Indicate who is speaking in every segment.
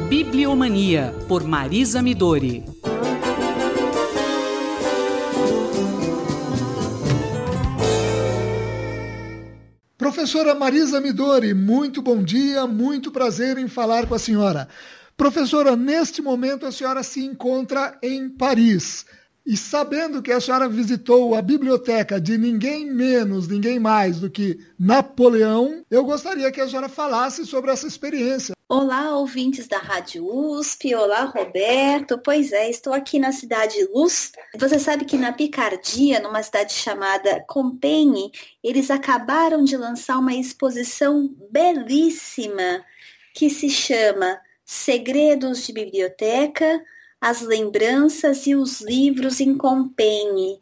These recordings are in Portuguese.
Speaker 1: Bibliomania, por Marisa Midori.
Speaker 2: Professora Marisa Midori, muito bom dia, muito prazer em falar com a senhora. Professora, neste momento a senhora se encontra em Paris. E sabendo que a senhora visitou a biblioteca de ninguém menos, ninguém mais do que Napoleão, eu gostaria que a senhora falasse sobre essa experiência.
Speaker 3: Olá, ouvintes da Rádio USP. Olá, Roberto. Pois é, estou aqui na Cidade Luz. Você sabe que na Picardia, numa cidade chamada Compiègne, eles acabaram de lançar uma exposição belíssima que se chama Segredos de Biblioteca, as lembranças e os livros em Compiègne.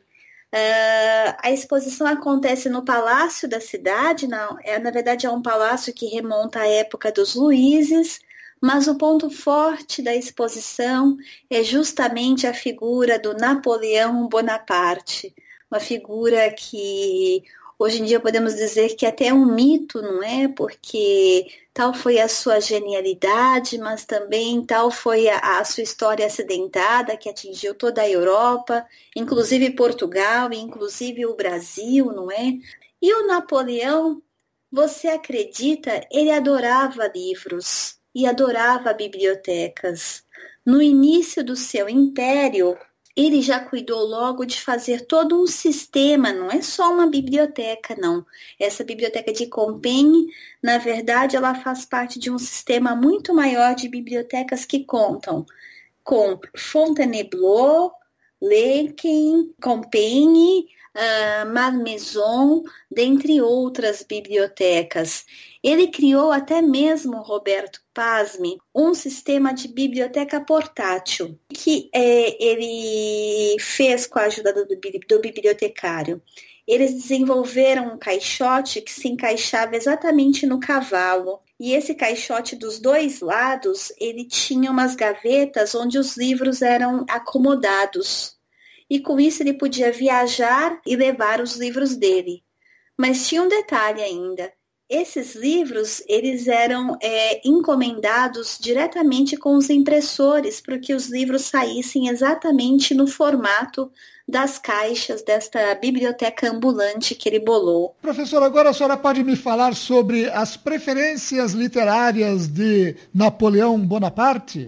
Speaker 3: A exposição acontece no Palácio da Cidade, na verdade é um palácio que remonta à época dos Luíses, mas o ponto forte da exposição é justamente a figura do Napoleão Bonaparte, uma figura que hoje em dia podemos dizer que até é um mito, não é? Porque tal foi a sua genialidade, mas também tal foi a sua história acidentada, que atingiu toda a Europa, inclusive Portugal, inclusive o Brasil, não é? E o Napoleão, você acredita, ele adorava livros e adorava bibliotecas. No início do seu império, ele já cuidou logo de fazer todo um sistema, não é só uma biblioteca, não. Essa biblioteca de Compiègne, na verdade, ela faz parte de um sistema muito maior de bibliotecas que contam com Fontainebleau, Laeken, Compiègne, Malmaison, dentre outras bibliotecas. Ele criou até mesmo, Roberto, pasme, um sistema de biblioteca portátil que ele fez com a ajuda do bibliotecário. Eles desenvolveram um caixote que se encaixava exatamente no cavalo. E esse caixote dos dois lados, ele tinha umas gavetas onde os livros eram acomodados. E com isso ele podia viajar e levar os livros dele. Mas tinha um detalhe ainda. Esses livros, eles eram encomendados diretamente com os impressores para que os livros saíssem exatamente no formato das caixas desta biblioteca ambulante que ele bolou.
Speaker 2: Professor, agora a senhora pode me falar sobre as preferências literárias de Napoleão Bonaparte?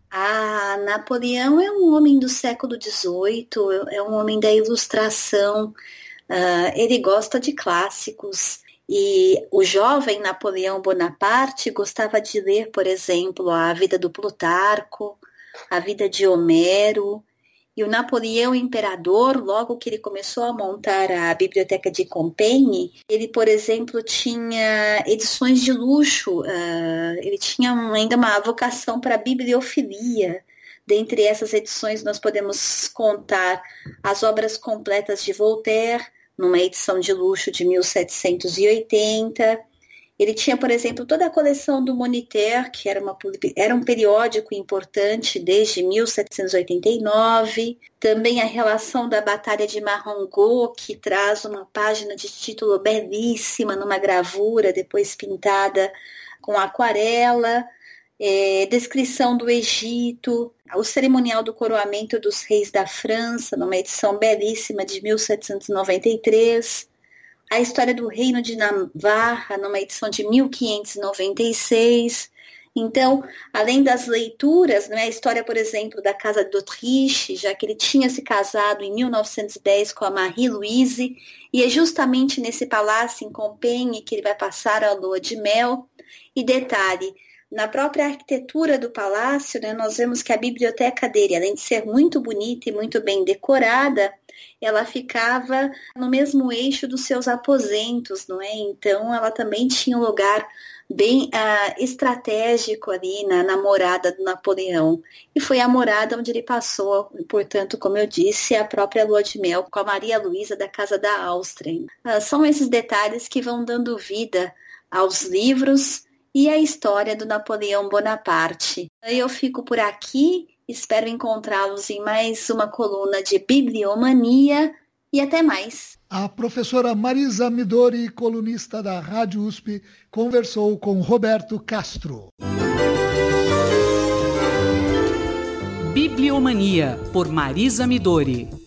Speaker 3: Napoleão é um homem do século XVIII, é um homem da ilustração, ele gosta de clássicos. E o jovem Napoleão Bonaparte gostava de ler, por exemplo, a vida do Plutarco, a vida de Homero. E o Napoleão Imperador, logo que ele começou a montar a biblioteca de Compiègne, ele, por exemplo, tinha edições de luxo, ele tinha ainda uma vocação para a bibliofilia. Dentre essas edições nós podemos contar as obras completas de Voltaire, numa edição de luxo de 1780. Ele tinha, por exemplo, toda a coleção do Moniteur, que era um periódico importante desde 1789. Também a relação da Batalha de Marengo, que traz uma página de título belíssima, numa gravura, depois pintada com aquarela. Descrição do Egito, o cerimonial do coroamento dos reis da França, numa edição belíssima de 1793, a história do reino de Navarra, numa edição de 1596. Então, além das leituras, a história, por exemplo, da Casa de Autriche, já que ele tinha se casado em 1910 com a Marie-Louise, e é justamente nesse palácio em Compiègne que ele vai passar a lua de mel. E detalhe, na própria arquitetura do palácio, nós vemos que a biblioteca dele, além de ser muito bonita e muito bem decorada, ela ficava no mesmo eixo dos seus aposentos, não é? Então, ela também tinha um lugar bem estratégico ali na morada do Napoleão. E foi a morada onde ele passou, portanto, como eu disse, a própria lua de mel com a Maria Luísa da Casa da Áustria. São esses detalhes que vão dando vida aos livros e a história do Napoleão Bonaparte. Eu fico por aqui, espero encontrá-los em mais uma coluna de Bibliomania e até mais.
Speaker 2: A professora Marisa Midori, colunista da Rádio USP, conversou com Roberto Castro.
Speaker 1: Bibliomania, por Marisa Midori.